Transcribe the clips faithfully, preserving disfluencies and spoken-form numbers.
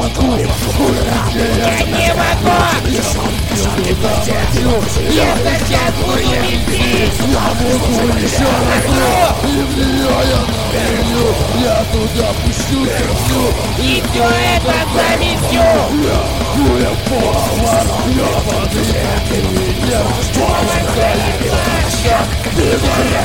могу, Я не могу! Я сейчас буду вести! я могу еще раз, и в нее я навалю, я туда пущу землю, И все это заметю! я хуя повар, я подъехал меня, Плаща! ты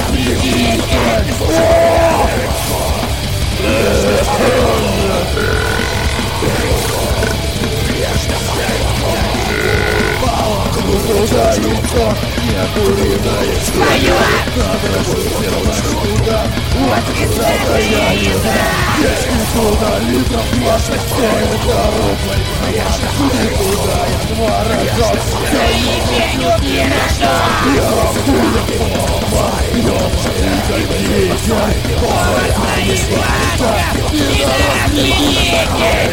туда лицо, не куриное, Твою! надо же вернуть туда, Вот куда я еда! если туда литров двадцать стоит дорогой, не туда я два раза, Тебе не убежу! я хуя повар, ёбаный гайдитель, Повод моих плаща! И расхититель!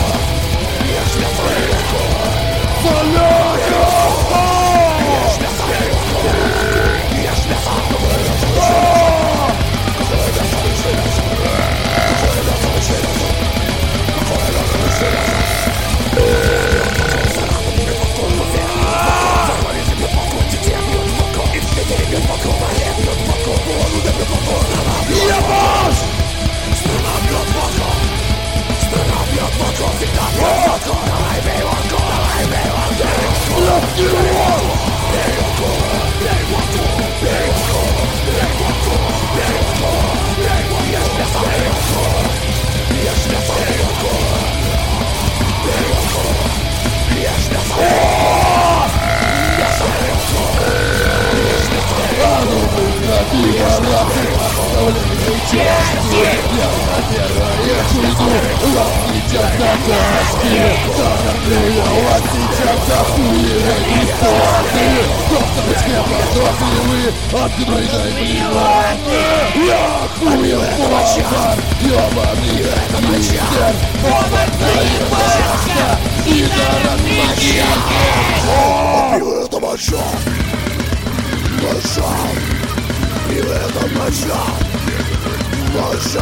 Открой дай мне я хуя повар, ёбаный гайдитель, Повод моих плаща! И расхититель! пиво это моча, моча, пиво это моча, моча.